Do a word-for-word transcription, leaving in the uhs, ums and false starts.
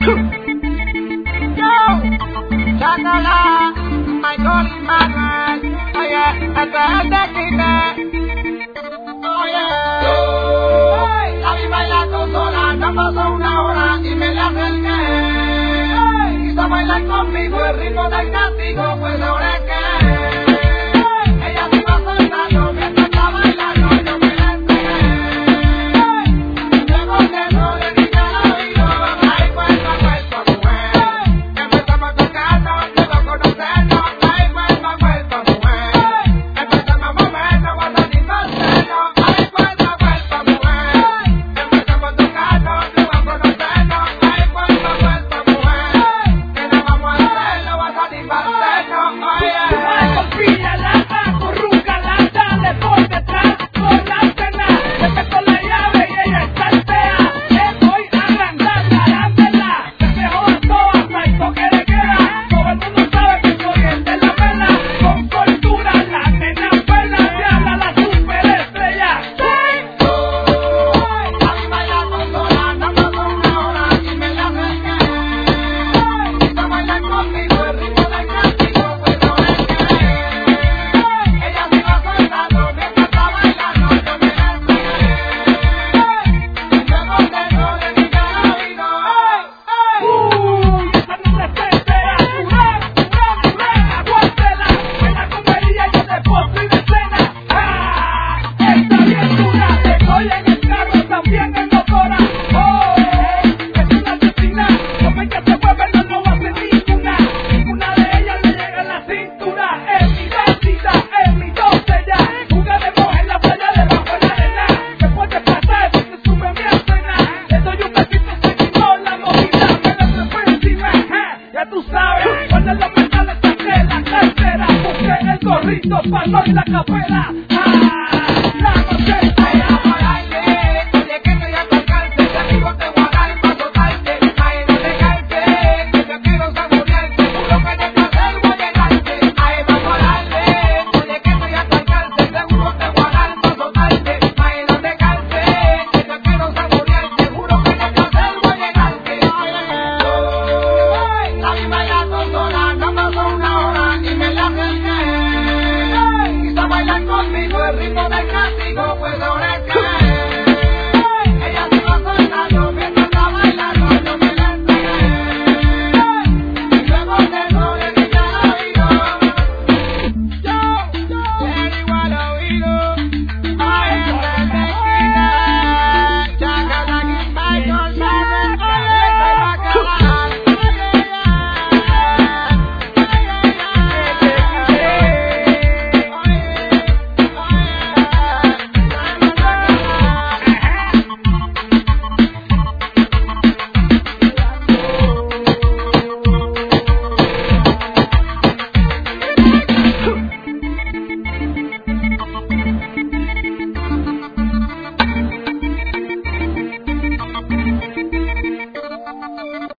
Chacala, Michael y Manuel, oye, este es de Quite, oye, hey, la vi bailando sola, no pasó una hora y me la acerqué, quiso bailar conmigo, el ritmo del castigo, pues ahora es que, ella se iba soltando mientras estaba bailando, yo me la entregué, luego de eso le dije al oído, ay, cuerpo a cuerpo, mujer, empezamos a tocarnos, luego a conocernos, ay, cuerpo a cuerpo, mujer, empezamos a movernos, a satisfacernos, ay, cuerpo a cuerpo, mujer, empezamos a tocarnos, luego a conocernos, ay, cuerpo a cuerpo, mujer, que no vamos a hacerlo, a satisfacernos, oye. Confíala, acurrúcala, dale por detrás, con la cena, te meto la llave y ella saltea, le voy a arrancar la ándela, que se joda toda, hasta el toque de queda, todo el mundo sabe que soy el de la vela, con soltura, la nena pela, se habla la superestrella, La vi bailando sola, no pasó una hora y me la acerqué, quiso bailar conmigo, el ritmo del castigo, pues ahora es que, ella se iba soltando mientras estaba bailando, yo me la entregué, luego de eso le dije al oído, hey, uy, esa nena está entera, duré, duré, duré, aguántela, en la comedia yo te posto y de cena, ah, está bien dura, estoy en el carro, también en motora, oh, es una asesina, come que se mueve, no lo hace ninguna, ninguna de ellas le llega a la cintura, es mi vecina, es mi doncella, jugaremos en la playa debajo de la arena, después de pasar, se sube mi escena, le doy un besito, seguimos la movida, me la trepo encima, ja, ya tú sabes, cuando los metales saqué la cartera, busqué el gorrito, palo y la capela,